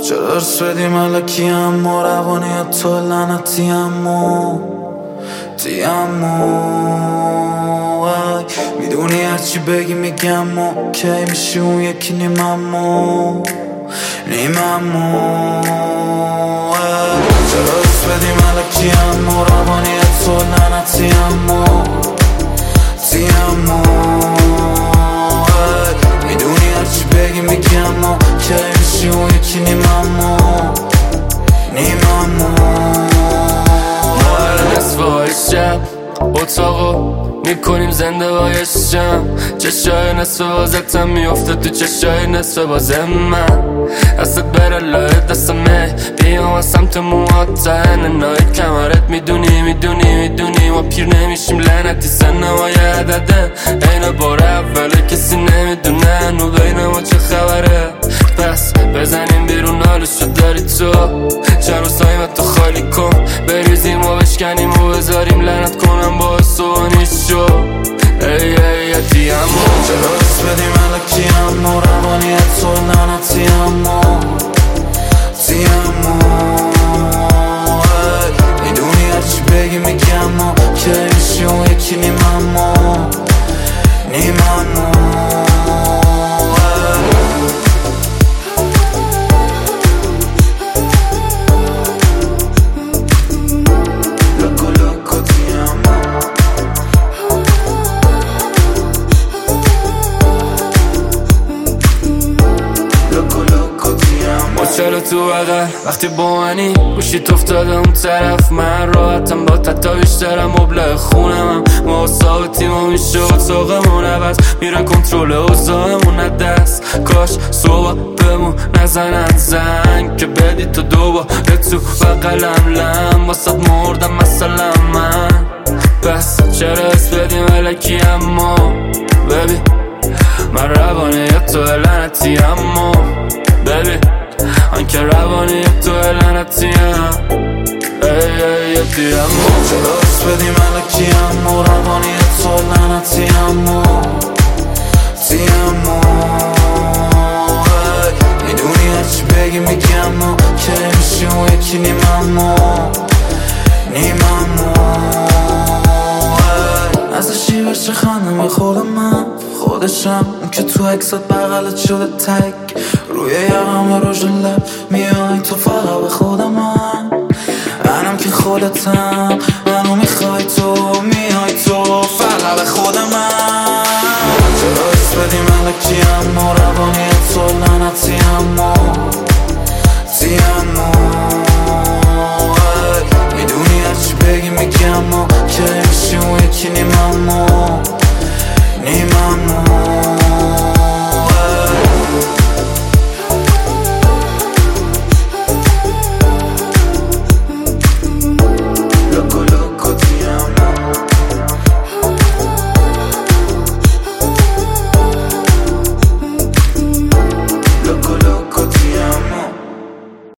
چرا ارس بدی ملکی اما روانی تو لعنتی اما میدونی هرچی بگی میگم و کی میشی اون یکی نیم اما چرا ارس بدی ملکی اما روانی تو لعنتی اما میدونی هرچی بگی میگم و کی میشی اون یکی نیم اما نصف های شب اتاقو میکنیم زنده بایشم چشای نصف بازتم میفته تو چشای نصف بازم من دستت بره لای دستمه بیام از سمت موهات تا اننای کمرت میدونی ما پیر نمیشیم لعنتی سنمای عدده این بار اوله کسی نمیدونه نو بین ما چه خبره پس بزنیم بیرون حالشو داری تو چند روزهای من تو خالی کن بریزیم و بشکنیم و بذاریم لعنت کنم با سوانیش شو ای دیامو چرا ارس بدی ملکی اما روانی تو لعنتی اما میدونی هرچی بگی میگم و کی میشی اون یکی نیم اما چرا تو بغل وقتی با منی گوشیت افتاده اون طرف من راحتم با تا بیشترم مبلغ خونم ما ثابتیم و میشه اتاقمون عوض میره کنترل اوضاعمون دست کاش صبح بمون نزنن زنگ که بدی تو دوباره تو بغلم لم واسد مردم مثلا من بس چرا اس بدی ملکی اما ببین من روانه تو لعنتی اما ببین آنکه روانی تو لعنتیم ای دیامو چرا ارس بدی ملکی اما روانی تو لعنتی اما میدونی هرچی بگی میگم و کی میشی اون یکی نیم اما ازشی بشه خندم خودم من خودشم اون که تو اکسات بغلت شده تک روی یقم روش لب میای تو فقط به خودم منم که خودتم منو میخوای تو میای تو فقط به خودم چرا ارس بدی ملکی اما روانی تو لعنتی اما